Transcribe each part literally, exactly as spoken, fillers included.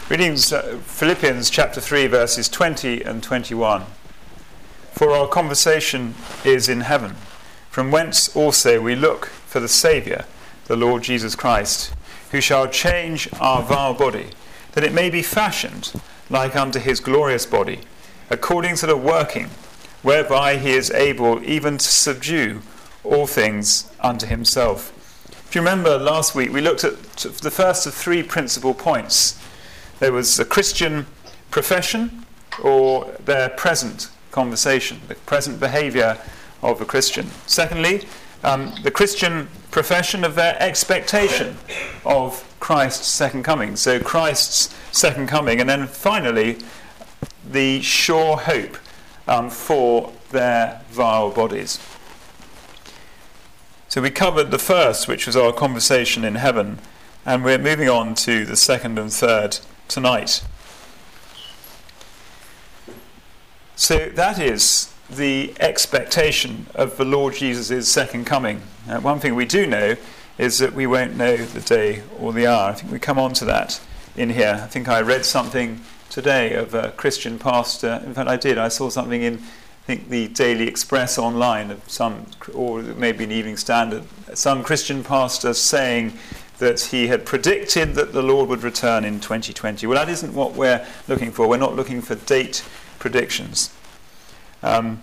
Reading Philippians chapter three, verses twenty and twenty-one. For our conversation is in heaven, from whence also we look for the Saviour, the Lord Jesus Christ, who shall change our vile body, that it may be fashioned like unto his glorious body, according to the working whereby he is able even to subdue all things unto himself. If you remember last week, we looked at the first of three principal points. There was the Christian profession, or their present conversation, the present behaviour of a Christian. Secondly, um, the Christian profession of their expectation of Christ's second coming. So Christ's second coming. And then finally, the sure hope um, for their vile bodies. So we covered the first, which was our conversation in heaven, and we're moving on to the second and third tonight. So that is the expectation of the Lord Jesus' second coming. Uh, one thing we do know is that we won't know the day or the hour. I think we come on to that in here. I think I read something today of a Christian pastor. In fact, I did. I saw something in, I think, the Daily Express online, of some, or maybe an Evening Standard, some Christian pastor saying that he had predicted that the Lord would return in twenty twenty. Well, that isn't what we're looking for. We're not looking for date predictions. Um,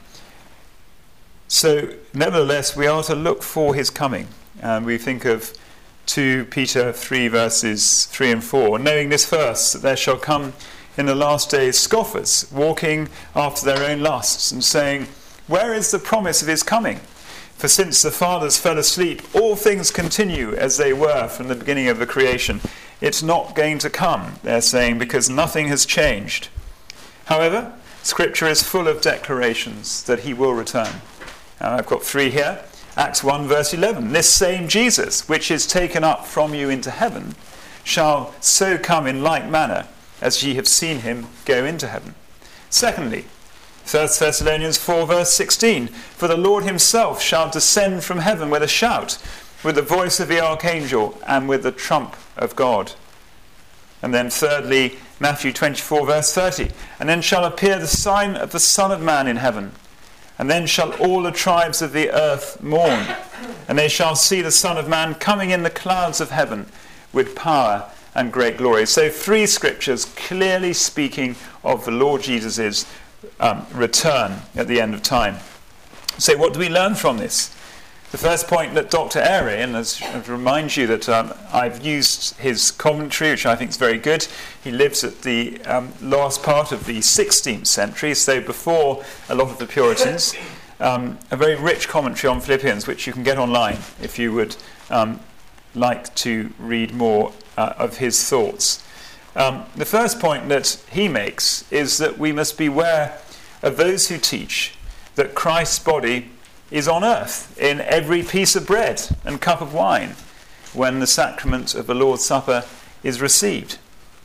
so, nevertheless, we are to look for his coming. And we think of Second Peter three, verses three and four. Knowing this first, that there shall come in the last days scoffers, walking after their own lusts, and saying, where is the promise of his coming? For since the fathers fell asleep, all things continue as they were from the beginning of the creation. It's not going to come, they're saying, because nothing has changed. However, Scripture is full of declarations that he will return. And I've got three here. Acts one, verse eleven. This same Jesus, which is taken up from you into heaven, shall so come in like manner as ye have seen him go into heaven. Secondly, First Thessalonians four, verse sixteen. For the Lord himself shall descend from heaven with a shout, with the voice of the archangel, and with the trump of God. And then thirdly, Matthew twenty-four, verse thirty. And then shall appear the sign of the Son of Man in heaven. And then shall all the tribes of the earth mourn. And they shall see the Son of Man coming in the clouds of heaven with power and great glory. So three scriptures clearly speaking of the Lord Jesus' um, return at the end of time. So what do we learn from this? The first point that Doctor Airy, and as I remind you that um, I've used his commentary, which I think is very good. He lives at the um, last part of the sixteenth century, so before a lot of the Puritans. Um, a very rich commentary on Philippians, which you can get online if you would um, like to read more uh, of his thoughts. Um, the first point that he makes is that we must beware of those who teach that Christ's body is on earth in every piece of bread and cup of wine when the sacrament of the Lord's Supper is received.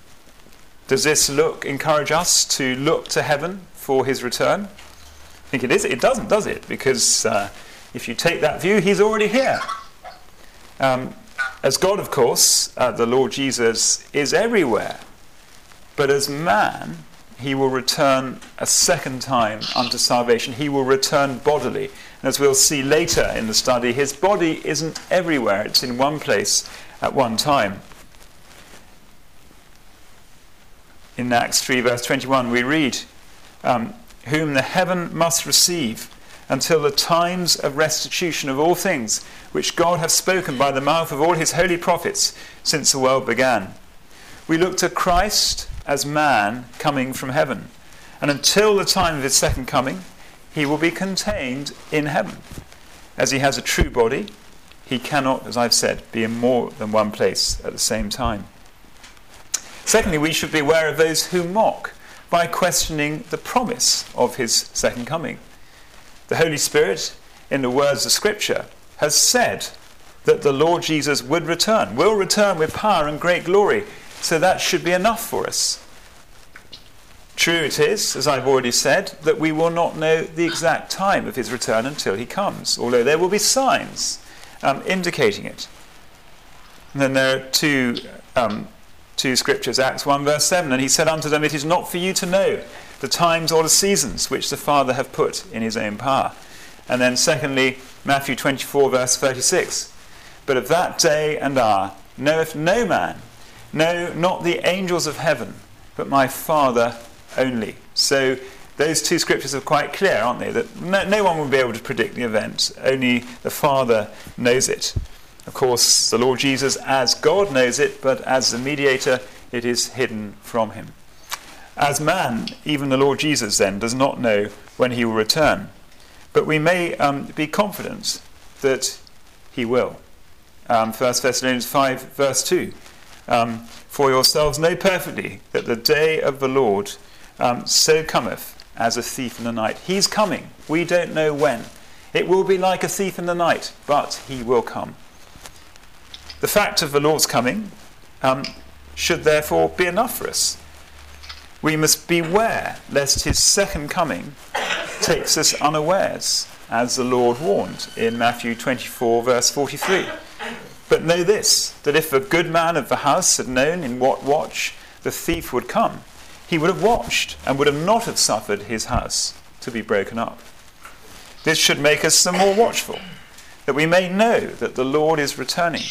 Does this look encourage us to look to heaven for his return? I think it is. It doesn't, does it? Because uh, if you take that view, he's already here. Um, as God, of course, uh, the Lord Jesus is everywhere. But as man, he will return a second time unto salvation. He will return bodily. And as we'll see later in the study, his body isn't everywhere. It's in one place at one time. In Acts three, verse twenty-one, we read, um, whom the heaven must receive until the times of restitution of all things, which God hath spoken by the mouth of all his holy prophets since the world began. We look to Christ as man coming from heaven. And until the time of his second coming, he will be contained in heaven. As he has a true body, he cannot, as I've said, be in more than one place at the same time. Secondly, we should be aware of those who mock by questioning the promise of his second coming. The Holy Spirit, in the words of Scripture, has said that the Lord Jesus would return, will return with power and great glory. So that should be enough for us. True it is, as I've already said, that we will not know the exact time of his return until he comes, although there will be signs um, indicating it. And then there are two, um, two scriptures, Acts one verse seven, and he said unto them, it is not for you to know the times or the seasons which the Father hath put in his own power. And then secondly, Matthew twenty-four verse thirty-six, but of that day and hour knoweth no man, no, not the angels of heaven, but my Father only. So those two scriptures are quite clear, aren't they? That no, no one will be able to predict the event. Only the Father knows it. Of course, the Lord Jesus, as God, knows it, but as the mediator, it is hidden from him. As man, even the Lord Jesus then does not know when he will return. But we may um, be confident that he will. Um, First Thessalonians five verse two. Um, For yourselves know perfectly that the day of the Lord um, so cometh as a thief in the night. He's coming. We don't know when. It will be like a thief in the night, but he will come. The fact of the Lord's coming um, should therefore be enough for us. We must beware lest his second coming takes us unawares, as the Lord warned in Matthew twenty-four verse forty-three. But know this, that if the good man of the house had known in what watch the thief would come, he would have watched and would have not have suffered his house to be broken up. This should make us the more watchful, that we may know that the Lord is returning,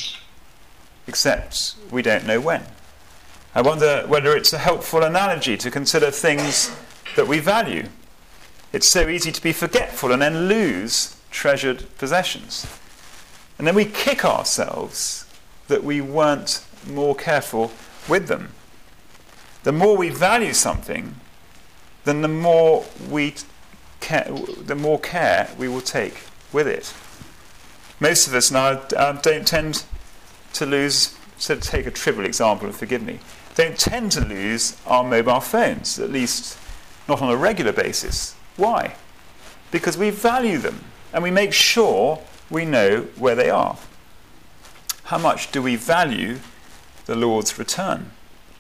except we don't know when. I wonder whether it's a helpful analogy to consider things that we value. It's so easy to be forgetful and then lose treasured possessions. And then we kick ourselves that we weren't more careful with them. The more we value something, then the more we care, the more care we will take with it. Most of us now uh, don't tend to lose, so to take a trivial example, and forgive me, don't tend to lose our mobile phones, at least not on a regular basis. Why? Because we value them and we make sure we know where they are. How much do we value the Lord's return?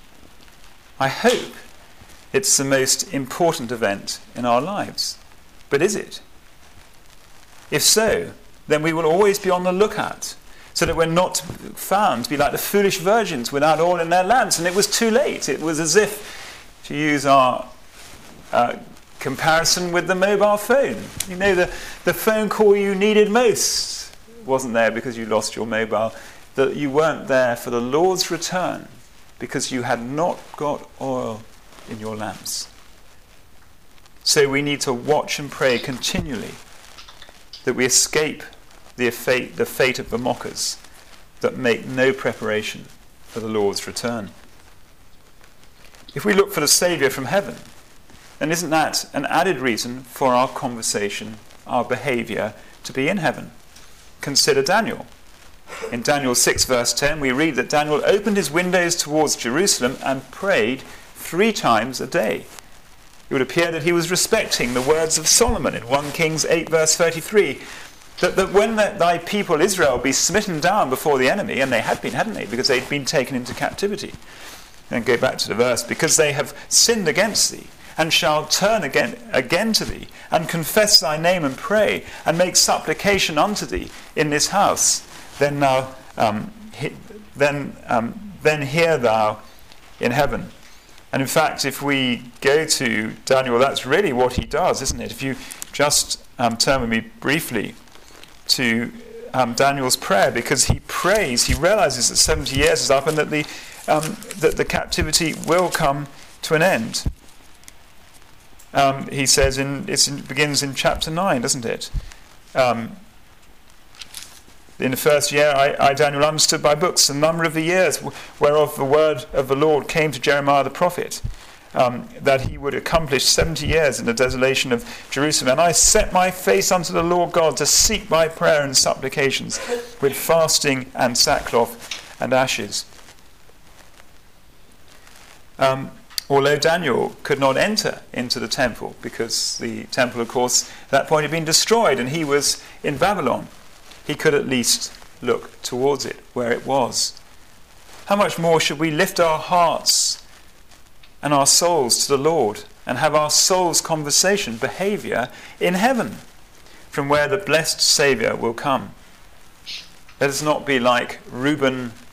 I hope it's the most important event in our lives. But is it? If so, then we will always be on the lookout, so that we're not found to be like the foolish virgins without oil in their lamps. And it was too late. It was as if, to use our uh, comparison with the mobile phone, you know, the, the phone call you needed most wasn't there because you lost your mobile, that you weren't there for the Lord's return because you had not got oil in your lamps. So we need to watch and pray continually that we escape the fate, the fate of the mockers that make no preparation for the Lord's return. If we look for the Saviour from heaven, then isn't that an added reason for our conversation, our behaviour to be in heaven? Consider Daniel. In Daniel six verse ten we read that Daniel opened his windows towards Jerusalem and prayed three times a day. It would appear that he was respecting the words of Solomon in First Kings eight verse thirty-three, that, that when the, thy people Israel be smitten down before the enemy, and they had been, hadn't they, because they'd been taken into captivity. And go back to the verse, because they have sinned against thee, and shall turn again again to thee, and confess thy name and pray, and make supplication unto thee in this house, then thou um, he, then um, then hear thou in heaven. And in fact, if we go to Daniel, that's really what he does, isn't it? If you just um, turn with me briefly to um, Daniel's prayer, because he prays, he realizes that seventy years is up and that the um, that the captivity will come to an end. Um, he says in it's in, begins in chapter nine, doesn't it? Um, in the first year, I, I, Daniel, understood by books the number of the years whereof the word of the Lord came to Jeremiah the prophet, um, that he would accomplish seventy years in the desolation of Jerusalem. And I set my face unto the Lord God to seek by prayer and supplications with fasting and sackcloth and ashes. Um, although Daniel could not enter into the temple, because the temple, of course, at that point had been destroyed and he was in Babylon, he could at least look towards it, where it was. How much more should we lift our hearts and our souls to the Lord and have our soul's conversation, behaviour, in heaven, from where the blessed Saviour will come? Let us not be like Reuben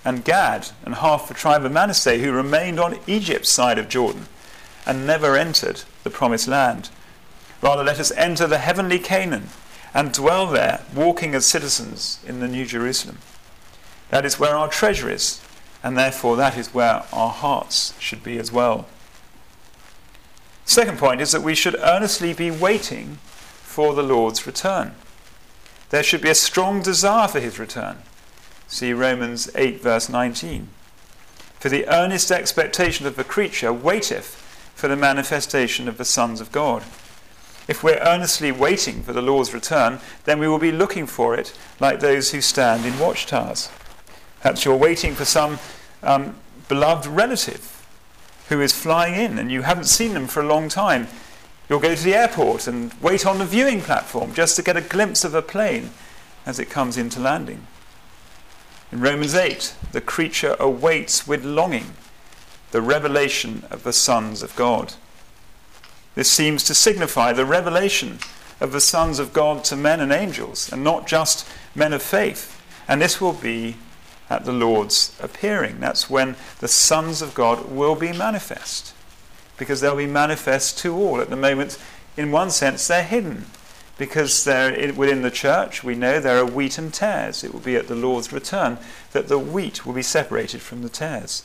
and Gad and half the tribe of Manasseh, who remained on Egypt's side of Jordan and never entered the promised land. Rather, let us enter the heavenly Canaan and dwell there, walking as citizens in the New Jerusalem. That is where our treasure is, and therefore that is where our hearts should be as well. Second point is that we should earnestly be waiting for the Lord's return. There should be a strong desire for his return. See Romans eight verse nineteen. For the earnest expectation of the creature waiteth for the manifestation of the sons of God. If we're earnestly waiting for the Lord's return, then we will be looking for it like those who stand in watchtowers. Perhaps you're waiting for some um, beloved relative who is flying in and you haven't seen them for a long time. You'll go to the airport and wait on the viewing platform just to get a glimpse of a plane as it comes into landing. In Romans eight, the creature awaits with longing the revelation of the sons of God. This seems to signify the revelation of the sons of God to men and angels, and not just men of faith. And this will be at the Lord's appearing. That's when the sons of God will be manifest, because they'll be manifest to all. At the moment, in one sense, they're hidden, because they're within the church. We know there are wheat and tares. It will be at the Lord's return that the wheat will be separated from the tares.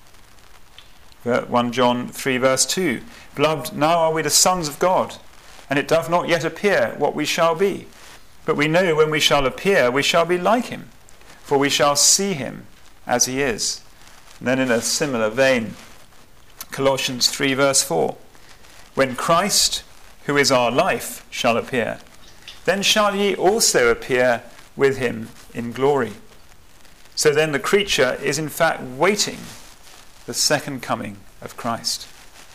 First John three verse two, Beloved, now are we the sons of God, and it doth not yet appear what we shall be. But we know when we shall appear, we shall be like him, for we shall see him as he is. And then in a similar vein, Colossians three verse four, When Christ, who is our life, shall appear, then shall ye also appear with him in glory. So then the creature is in fact waiting the second coming of Christ.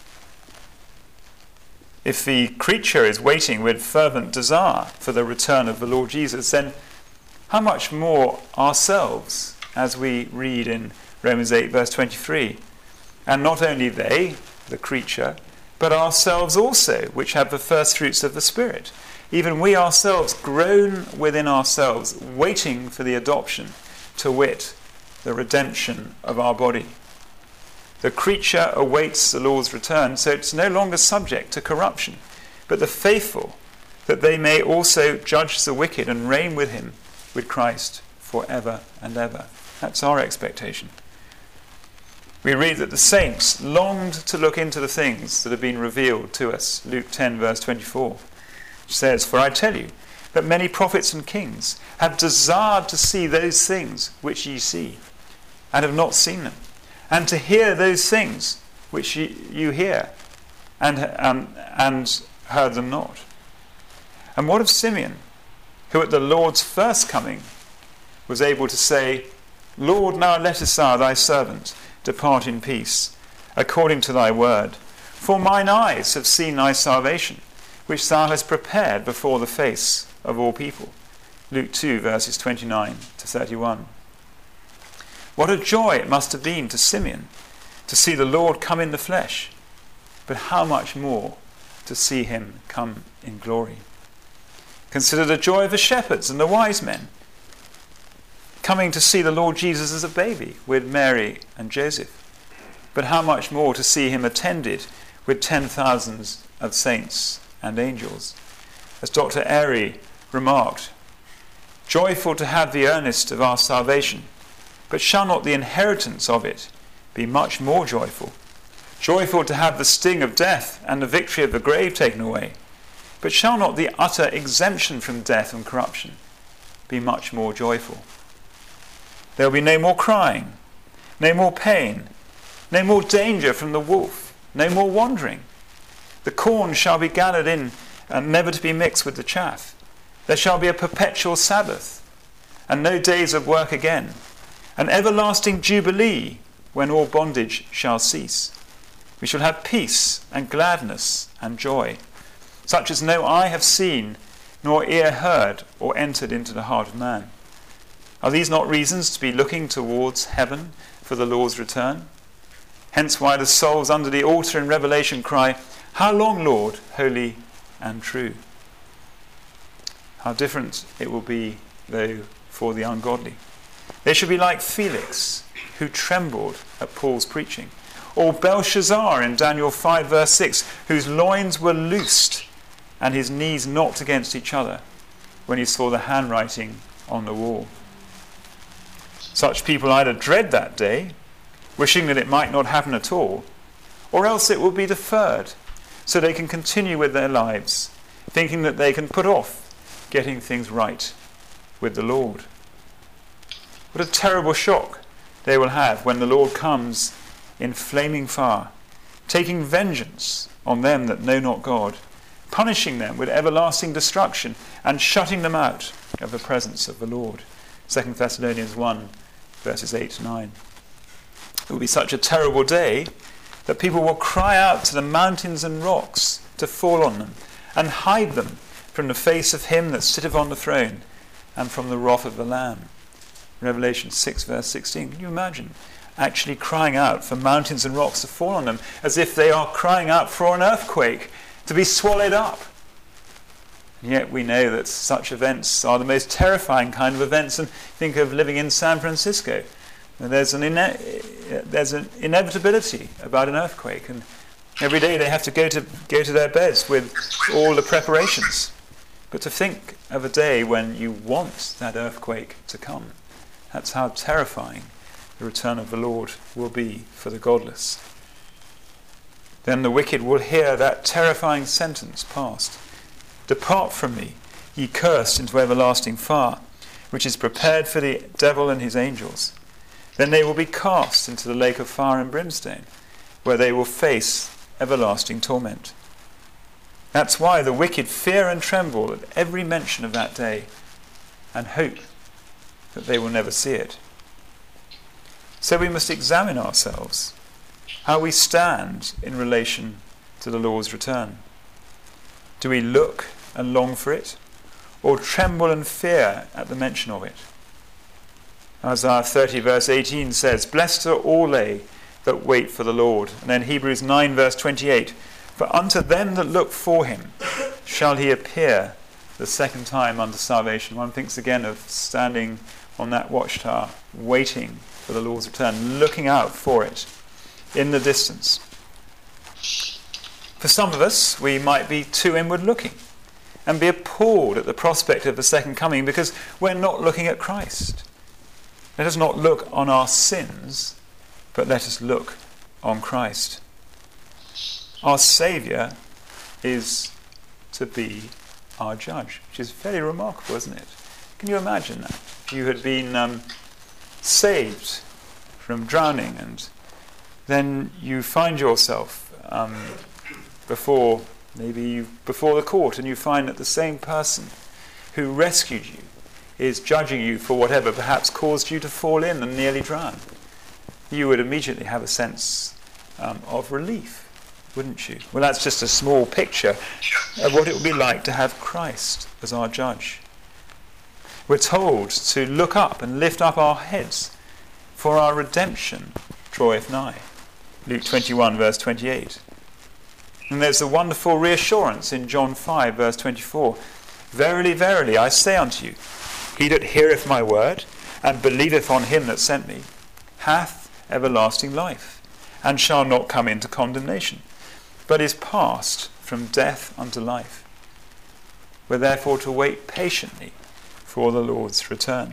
If the creature is waiting with fervent desire for the return of the Lord Jesus, then how much more ourselves, as we read in Romans eight verse twenty-three, and not only they, the creature, but ourselves also, which have the first fruits of the Spirit, even we ourselves groan within ourselves, waiting for the adoption, to wit, the redemption of our body. The creature awaits the Lord's return, so it's no longer subject to corruption, but the faithful, that they may also judge the wicked and reign with him, with Christ, forever and ever. That's our expectation. We read that the saints longed to look into the things that have been revealed to us. Luke ten verse twenty-four, which says, For I tell you that many prophets and kings have desired to see those things which ye see, and have not seen them, and to hear those things which ye, you hear, and, um, and heard them not. And what of Simeon, who at the Lord's first coming was able to say, Lord, now lettest thou thy servant depart in peace, according to thy word. For mine eyes have seen thy salvation, which thou hast prepared before the face of all people. Luke two, verses twenty-nine to thirty-one. What a joy it must have been to Simeon to see the Lord come in the flesh, but how much more to see him come in glory. Consider the joy of the shepherds and the wise men, coming to see the Lord Jesus as a baby with Mary and Joseph. But how much more to see him attended with ten thousands of saints and angels. As Doctor Airy remarked, joyful to have the earnest of our salvation, but shall not the inheritance of it be much more joyful? Joyful to have the sting of death and the victory of the grave taken away, but shall not the utter exemption from death and corruption be much more joyful? There will be no more crying, no more pain, no more danger from the wolf, no more wandering. The corn shall be gathered in and never to be mixed with the chaff. There shall be a perpetual Sabbath, and no days of work again, an everlasting jubilee when all bondage shall cease. We shall have peace and gladness and joy, such as no eye have seen, nor ear heard, or entered into the heart of man. Are these not reasons to be looking towards heaven for the Lord's return? Hence why the souls under the altar in Revelation cry, How long, Lord, holy and true? How different it will be, though, for the ungodly. They should be like Felix, who trembled at Paul's preaching. Or Belshazzar in Daniel five verse six, whose loins were loosed and his knees knocked against each other when he saw the handwriting on the wall. Such people either dread that day, wishing that it might not happen at all, or else it will be deferred so they can continue with their lives, thinking that they can put off getting things right with the Lord. What a terrible shock they will have when the Lord comes in flaming fire, taking vengeance on them that know not God, punishing them with everlasting destruction and shutting them out of the presence of the Lord. Second Thessalonians one, verses eight to nine. It will be such a terrible day that people will cry out to the mountains and rocks to fall on them and hide them from the face of him that sitteth on the throne and from the wrath of the Lamb. Revelation six, verse sixteen. Can you imagine actually crying out for mountains and rocks to fall on them, as if they are crying out for an earthquake to be swallowed up? And yet we know that such events are the most terrifying kind of events. And think of living in San Francisco. There's an, ine- there's an inevitability about an earthquake, and every day they have to go to go to their beds with all the preparations. But to think of a day when you want that earthquake to come, that's how terrifying the return of the Lord will be for the godless. Then the wicked will hear that terrifying sentence passed: "Depart from me, ye cursed, into everlasting fire, which is prepared for the devil and his angels. Then they will be cast into the lake of fire and brimstone, where they will face everlasting torment." That's why the wicked fear and tremble at every mention of that day, and hope that they will never see it. So we must examine ourselves, how we stand in relation to the Lord's return. Do we look and long for it, or tremble and fear at the mention of it? Isaiah thirty verse eighteen says, "Blessed are all they that wait for the Lord." And then Hebrews nine verse twenty-eight, "For unto them that look for him shall he appear the second time unto salvation." One thinks again of standing on that watchtower, waiting for the Lord's return, looking out for it in the distance. For some of us, we might be too inward looking and be appalled at the prospect of the second coming because we're not looking at Christ. Let us not look on our sins, but let us look on Christ. Our Saviour is to be our judge, which is very remarkable, isn't it? Can you imagine that? If you had been um, saved from drowning, and then you find yourself um, before, maybe you, before the court, and you find that the same person who rescued you is judging you for whatever perhaps caused you to fall in and nearly drown. You would immediately have a sense um, of relief, wouldn't you? Well, that's just a small picture of what it would be like to have Christ as our judge. We're told to look up and lift up our heads, for our redemption draweth nigh. Luke twenty-one verse twenty-eight. And there's a wonderful reassurance in John five verse twenty-four. "Verily, verily, I say unto you, he that heareth my word, and believeth on him that sent me, hath everlasting life, and shall not come into condemnation, but is passed from death unto life." We're therefore to wait patiently for the Lord's return.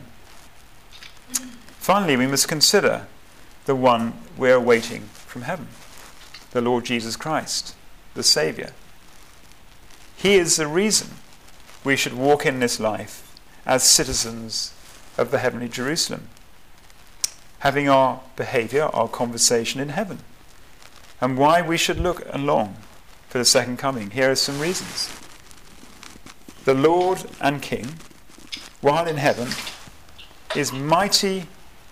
Finally, we must consider the one we're awaiting from heaven, the Lord Jesus Christ, the Saviour. He is the reason we should walk in this life as citizens of the heavenly Jerusalem, having our behaviour, our conversation in heaven. And why we should look and long for the second coming. Here are some reasons. The Lord and King, while in heaven, is mighty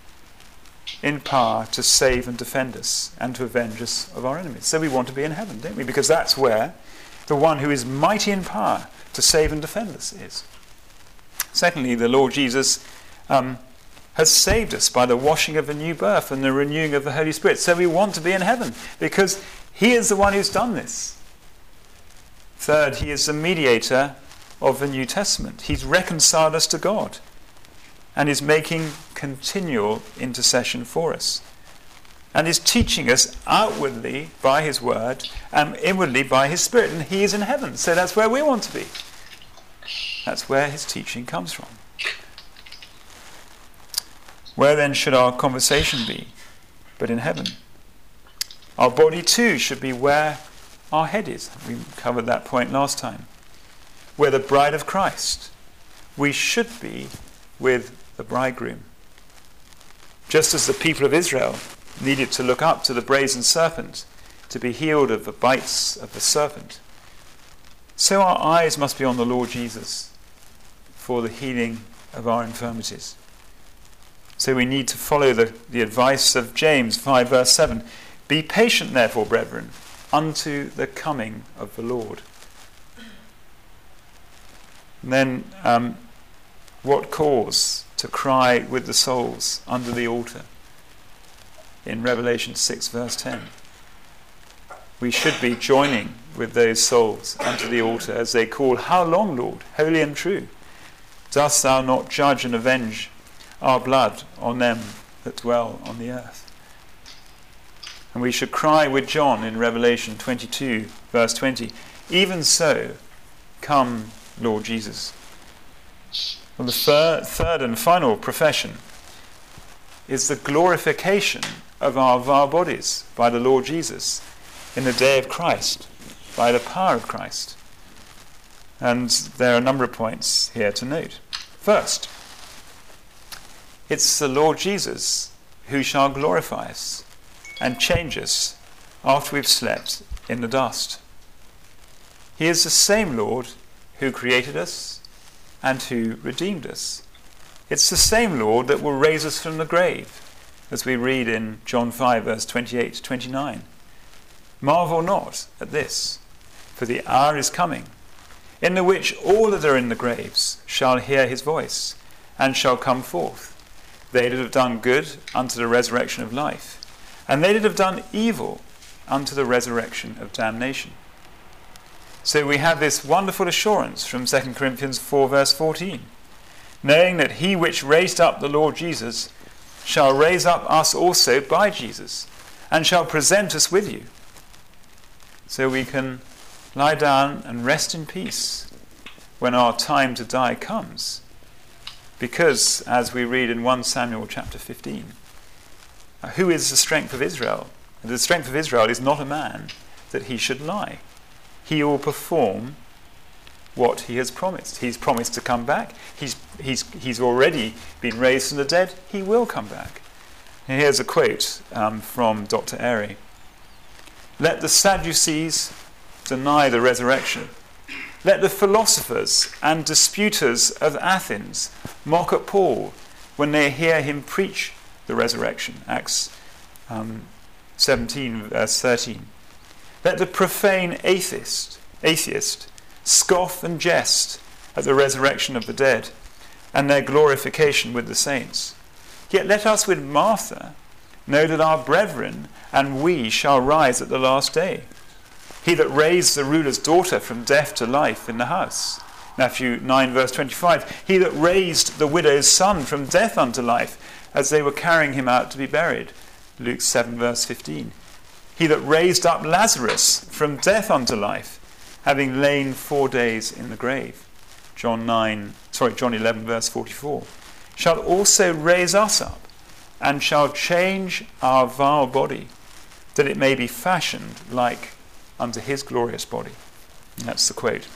in power to save and defend us and to avenge us of our enemies. So we want to be in heaven, don't we? Because that's where the one who is mighty in power to save and defend us is. Secondly, the Lord Jesus um, has saved us by the washing of the new birth and the renewing of the Holy Spirit. So we want to be in heaven because he is the one who's done this. Third, he is the mediator of the New Testament. He's reconciled us to God and is making continual intercession for us, and is teaching us outwardly by his word and inwardly by his Spirit. And he is in heaven, so that's where we want to be. That's where his teaching comes from. Where then should our conversation be but in heaven? Our body too should be where our head is. We covered that point last time. We're the bride of Christ. We should be with the bridegroom. Just as the people of Israel needed to look up to the brazen serpent to be healed of the bites of the serpent, so our eyes must be on the Lord Jesus for the healing of our infirmities. So we need to follow the, the advice of James five verse seven. Be patient therefore, brethren, unto the coming of the Lord. And then um, what cause to cry with the souls under the altar? In Revelation six verse ten. We should be joining with those souls under the altar as they call, How long, Lord, holy and true? Dost thou not judge and avenge our blood on them that dwell on the earth? And we should cry with John in Revelation twenty-two verse twenty, Even so, come, Lord Jesus. Well, the thir- third and final profession is the glorification of our, of our bodies by the Lord Jesus in the day of Christ, by the power of Christ. And there are a number of points here to note. First, it's the Lord Jesus who shall glorify us and change us after we've slept in the dust. He is the same Lord who created us and who redeemed us. It's the same Lord that will raise us from the grave, as we read in John five verse twenty-eight to twenty-nine. Marvel not at this, for the hour is coming, in the which all that are in the graves shall hear his voice, and shall come forth, they that have done good unto the resurrection of life, and they that have done evil unto the resurrection of damnation. So we have this wonderful assurance from Second Corinthians four verse fourteen, knowing that he which raised up the Lord Jesus shall raise up us also by Jesus, and shall present us with you. So we can lie down and rest in peace when our time to die comes, because, as we read in First Samuel chapter fifteen, who is the strength of Israel? The strength of Israel is not a man that he should lie. He will perform what he has promised. He's promised to come back. He's, he's, he's already been raised from the dead. He will come back. And here's a quote um, from Doctor Airy. Let the Sadducees deny the resurrection. Let the philosophers and disputers of Athens mock at Paul when they hear him preach the resurrection. Acts um, seventeen verse thirteen. Let the profane atheist, atheist scoff and jest at the resurrection of the dead and their glorification with the saints. Yet let us with Martha know that our brethren and we shall rise at the last day. He that raised the ruler's daughter from death to life in the house. Matthew nine verse twenty-five. He that raised the widow's son from death unto life as they were carrying him out to be buried. Luke seven verse fifteen. He that raised up Lazarus from death unto life, having lain four days in the grave. John nine, sorry, John eleven verse forty-four. Shall also raise us up, and shall change our vile body, that it may be fashioned like unto his glorious body. And that's the quote.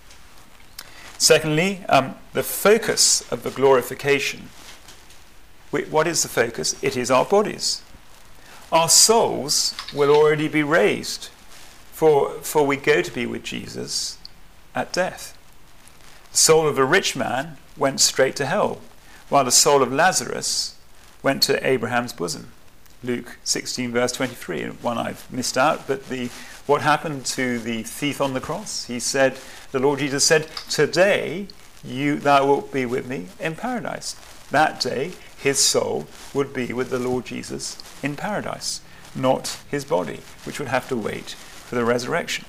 Secondly, um, the focus of the glorification. What is the focus? It is our bodies. Our souls will already be raised, for, for we go to be with Jesus at death. The soul of a rich man went straight to hell, while the soul of Lazarus went to Abraham's bosom. Luke sixteen verse twenty-three, one I've missed out, but the what happened to the thief on the cross? He said, the Lord Jesus said, today you thou wilt be with me in paradise. That day his soul would be with the Lord Jesus in paradise, not his body, which would have to wait for the resurrection.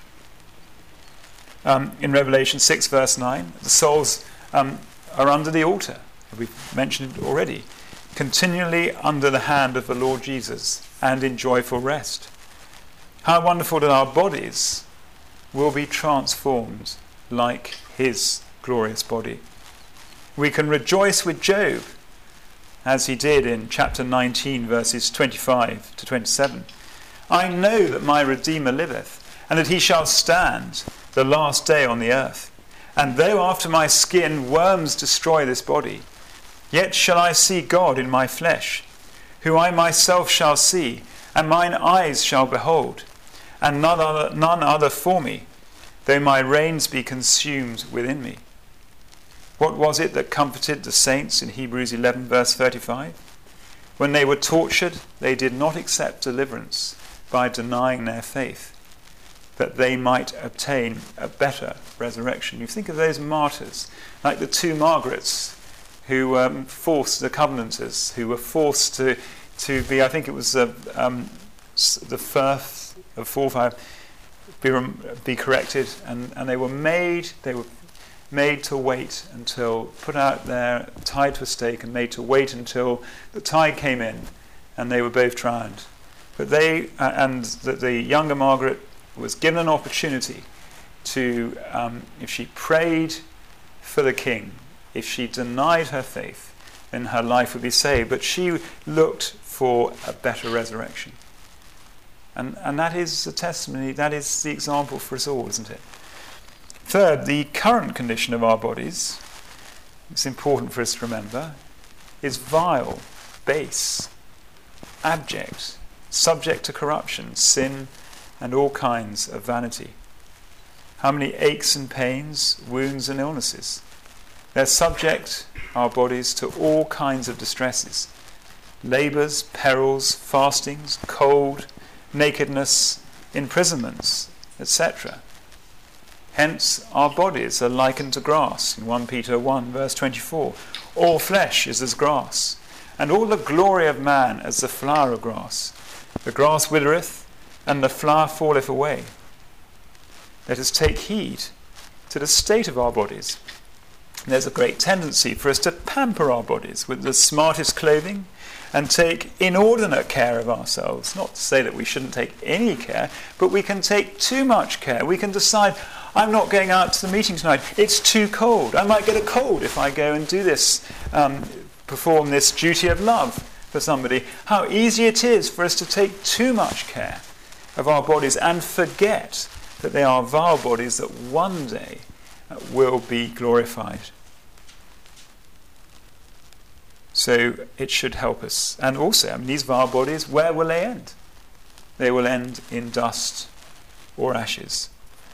Um, in Revelation six verse nine, the souls um, are under the altar. We've mentioned it already. continually under the hand of the Lord Jesus and in joyful rest. How wonderful that our bodies will be transformed like his glorious body. We can rejoice with Job, as he did in chapter nineteen, verses twenty-five to twenty-seven. I know that my Redeemer liveth, and that he shall stand the last day on the earth. And though after my skin worms destroy this body, yet shall I see God in my flesh, who I myself shall see, and mine eyes shall behold, and none other, none other for me, though my reins be consumed within me. What was it that comforted the saints in Hebrews eleven, verse thirty-five? When they were tortured, they did not accept deliverance by denying their faith, that they might obtain a better resurrection. You think of those martyrs, like the two Margarets, who um, forced the Covenanters, who were forced to, to be, I think it was uh, um, the first of four, five, be, be corrected, and, and they were made, they were made to wait until, put out there, tied to a stake, and made to wait until the tide came in, and they were both drowned. But they, uh, and the, the younger Margaret was given an opportunity to, um, if she prayed for the king, if she denied her faith, then her life would be saved. But she looked for a better resurrection. And, and that is the testimony, that is the example for us all, isn't it? Third, the current condition of our bodies, it's important for us to remember, is vile, base, abject, subject to corruption, sin, and all kinds of vanity. How many aches and pains, wounds and illnesses. They're subject, our bodies, to all kinds of distresses. Labours, perils, fastings, cold, nakedness, imprisonments, et cetera. Hence our bodies are likened to grass, in First Peter one, verse twenty-four. All flesh is as grass, and all the glory of man as the flower of grass. The grass withereth, and the flower falleth away. Let us take heed to the state of our bodies. There's a great tendency for us to pamper our bodies with the smartest clothing and take inordinate care of ourselves. Not to say that we shouldn't take any care, but we can take too much care. We can decide, I'm not going out to the meeting tonight. It's too cold. I might get a cold if I go and do this, um, perform this duty of love for somebody. How easy it is for us to take too much care of our bodies and forget that they are vile bodies that one day will be glorified. So it should help us. And also, I mean, these vile bodies, where will they end? They will end in dust or ashes.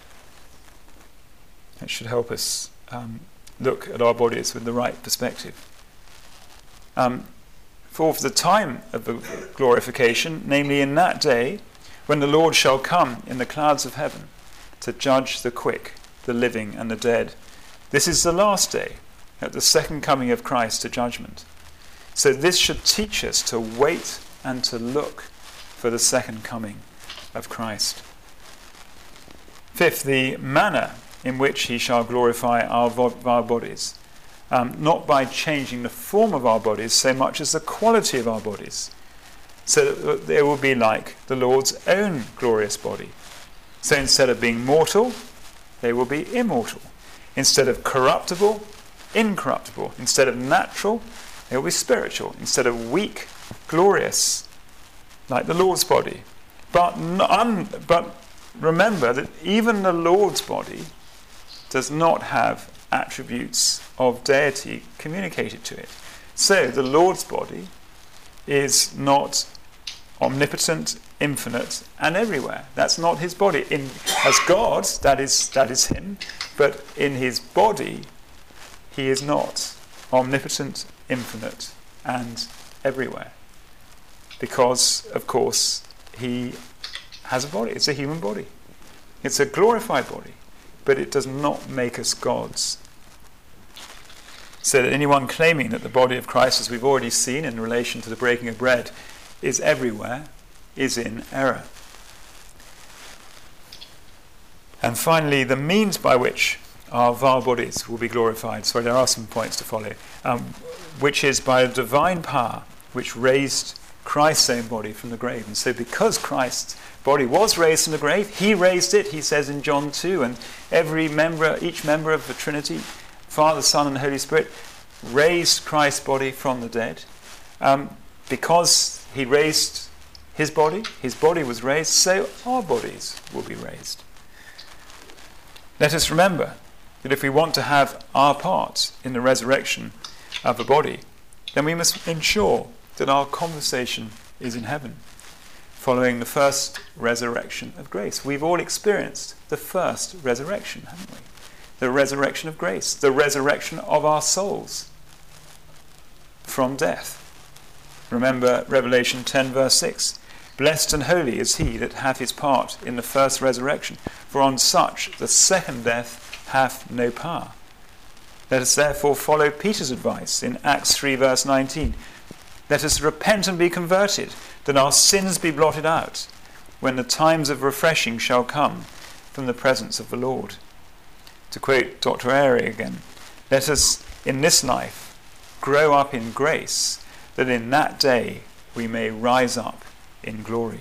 It should help us um, look at our bodies with the right perspective. Um, for the time of the glorification, namely in that day, when the Lord shall come in the clouds of heaven to judge the quick, the living and the dead. This is the last day, at the second coming of Christ to judgment. So this should teach us to wait and to look for the second coming of Christ. Fifth, the manner in which he shall glorify our, our bodies, um, not by changing the form of our bodies so much as the quality of our bodies, so that they will be like the Lord's own glorious body. So instead of being mortal, they will be immortal. Instead of corruptible, incorruptible. Instead of natural, they will be spiritual. Instead of weak, glorious, like the Lord's body. But, un, but remember that even the Lord's body does not have attributes of deity communicated to it. So the Lord's body is not omnipotent, infinite, and everywhere. That's not his body. In, as God, that is that is him, but in his body, he is not omnipotent, infinite, and everywhere. Because, of course, he has a body. It's a human body. It's a glorified body, but it does not make us gods. So that anyone claiming that the body of Christ, as we've already seen in relation to the breaking of bread, is everywhere, is in error. And finally, the means by which our vile bodies will be glorified. Sorry, there are some points to follow. Um, which is by a divine power which raised Christ's own body from the grave. And so because Christ's body was raised from the grave, he raised it, he says in John two, and every member, each member of the Trinity, Father, Son, and Holy Spirit, raised Christ's body from the dead. Um, because he raised his body, his body was raised, so our bodies will be raised. Let us remember that if we want to have our part in the resurrection of a body, then we must ensure that our conversation is in heaven, following the first resurrection of grace. We've all experienced the first resurrection, haven't we? The resurrection of grace, the resurrection of our souls from death. Remember Revelation ten verse six. Blessed and holy is he that hath his part in the first resurrection, for on such the second death hath no power. Let us therefore follow Peter's advice in Acts three verse nineteen. Let us repent and be converted, that our sins be blotted out, when the times of refreshing shall come from the presence of the Lord. To quote Doctor Airy again, let us in this life grow up in grace, that in that day we may rise up in glory.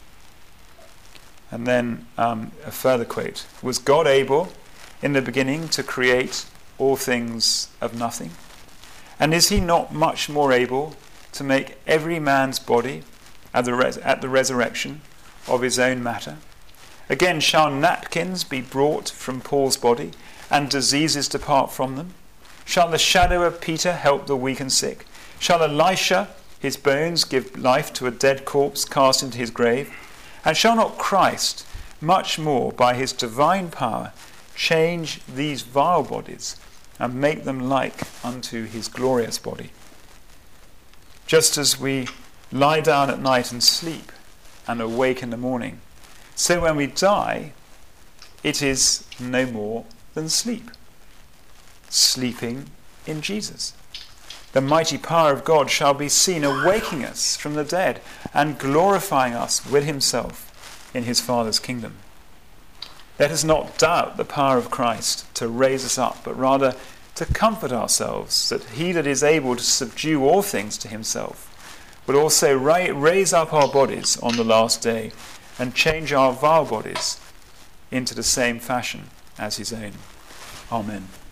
And then um, a further quote. Was God able in the beginning to create all things of nothing? And is he not much more able to make every man's body at the, res- at the resurrection of his own matter? Again, shall napkins be brought from Paul's body, and diseases depart from them? Shall the shadow of Peter help the weak and sick? Shall Elisha his bones give life to a dead corpse cast into his grave? And shall not Christ much more by his divine power change these vile bodies and make them like unto his glorious body? Just as we lie down at night and sleep and awake in the morning, so when we die, it is no more than sleep. Sleeping in Jesus. The mighty power of God shall be seen awaking us from the dead and glorifying us with himself in his Father's kingdom. Let us not doubt the power of Christ to raise us up, but rather to comfort ourselves that he that is able to subdue all things to himself will also ra- raise up our bodies on the last day and change our vile bodies into the same fashion as his own. Amen.